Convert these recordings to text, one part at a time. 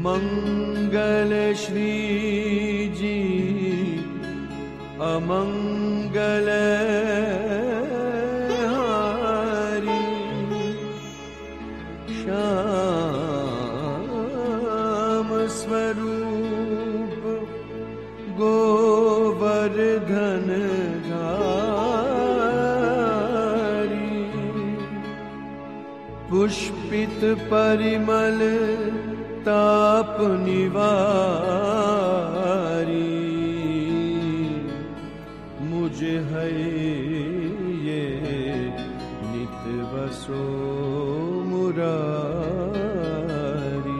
मंगल श्री जी अमंगल हारी, श्याम स्वरूप गोवर्धन धारी, पुष्पित परिमल ताप निवारी, मुझे है ये नित बसो मुरारी।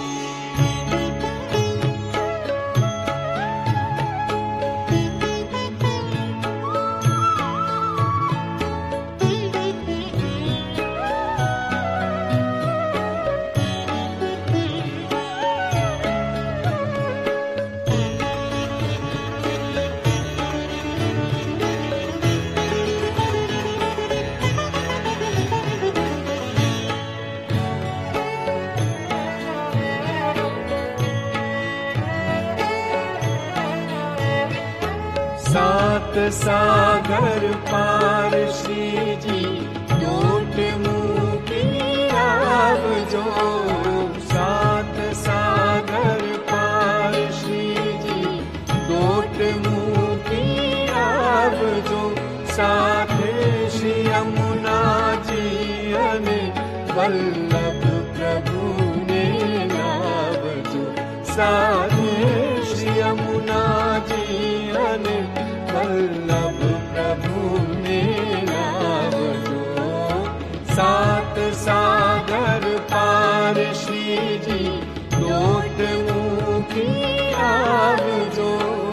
सात सागर पार श्री जी लौट मुँह की आवजो, सात सागर पार श्री जी लौट मुँह की आवजो, साथ श्री यमुना जी अने वल्लभ प्रभु ने नावजो, साथ श्री यमुना जी अने वल्लभ प्रभु ने नावजो, सात सागर पार श्री जी लौट मुँह की आवजो।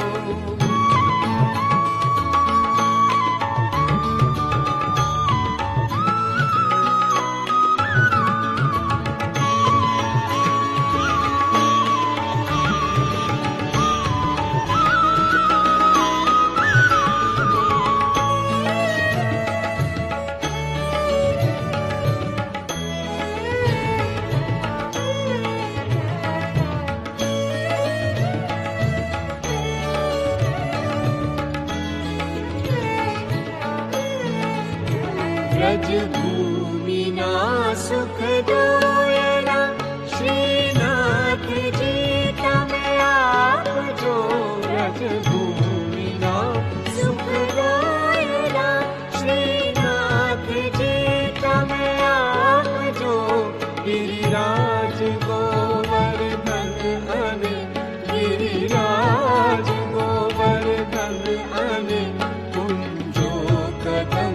ब्रज भूमि ना सुख दोयना, श्रीनाथ जी तमें आप जो, ब्रज भूमि ना सुख दोयना, श्रीनाथ जी तमें आप जो, गिरिराज गोवर्धन अने, गिरिराज गोवर्धन अने, कुंजो कदम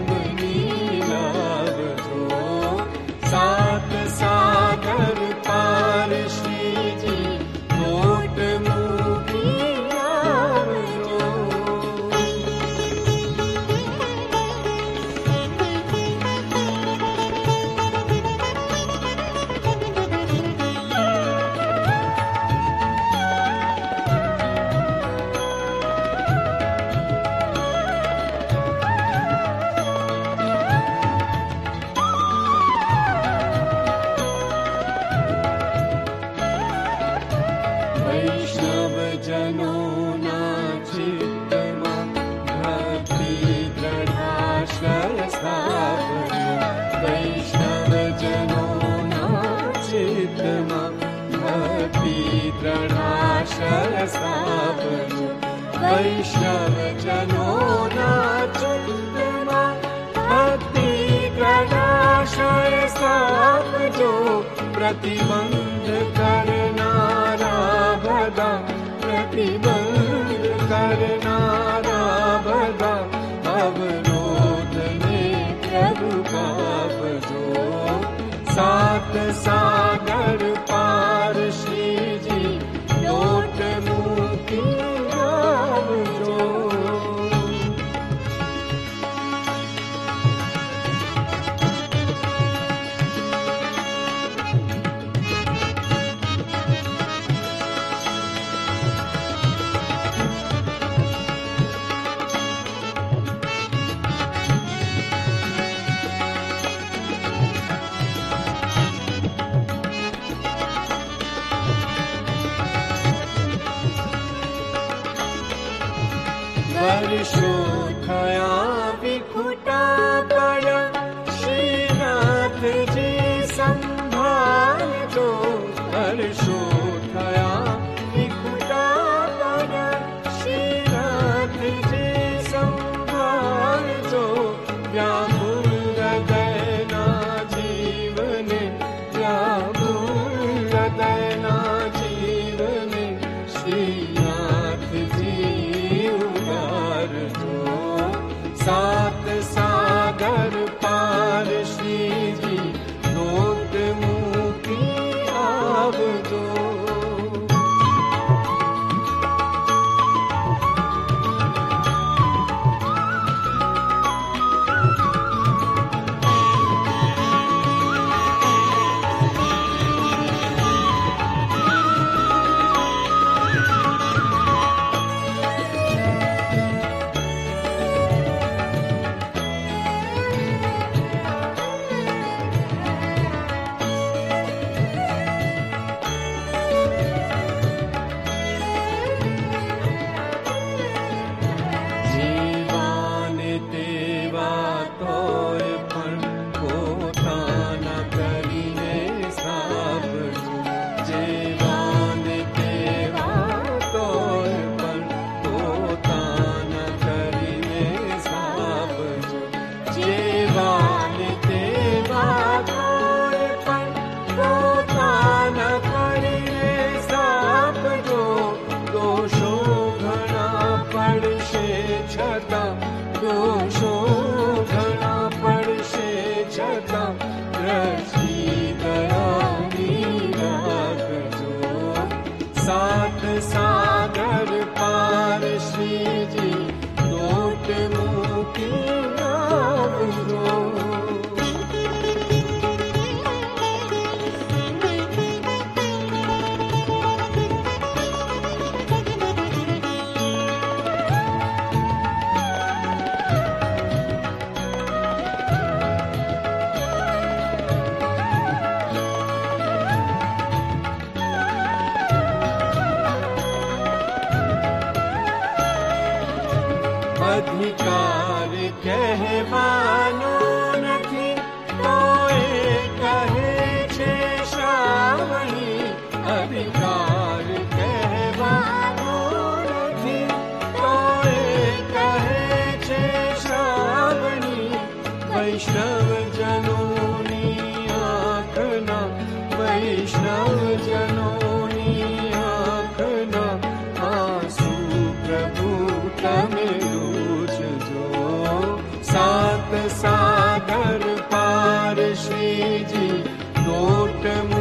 सात सागर पार श्री जी लौट मुँह की आवजो। वैष्णव जनों ना चित्तमा भक्ति दृढ़ाश्रय स्थापना, वैष्णव जनों ना चित्तमा भक्ति दृढ़ाश्रय स्थापना, वैष्णव जनों ना चित्तमा भक्ति दृढ़ाश्रय स्थापना, प्रतिबंध करनारा भदा, प्रतिबंध करनारा भदा, अवरोध में प्रभु पावजो, सात सागर पार श्री जी लौट मुँह की आवजो। वर्षो थया विखुटा पड़ा, श्रीनाथ जी संभालजो। वर्षो थया विखुटा पड़ा, श्रीनाथ जी संभालजो। व्याकुल हृदय ना जीवने, व्याकुल हृदय ना जीवने, श्रीनाथ जी उबारजो। सात सागर पार श्री जी, नोट मुक्ति आवजो। दोषो घना पड़शे छतां, रची दयानी राखजो। सात सागर पार श्री जी, नोट मुक्ति आवजो। अधिकार कहવાનો નથી, તોય કહે છે શ્રાવણી। अधिकार कहવાનો નથી, તોય કહે છે શ્રાવણી। વૈષ્ણવ જનોની આંખના, વૈષ્ણવ જનોની આંખના આંસુ પ્રભુ તમે सात सागर पार श्री जी, नोट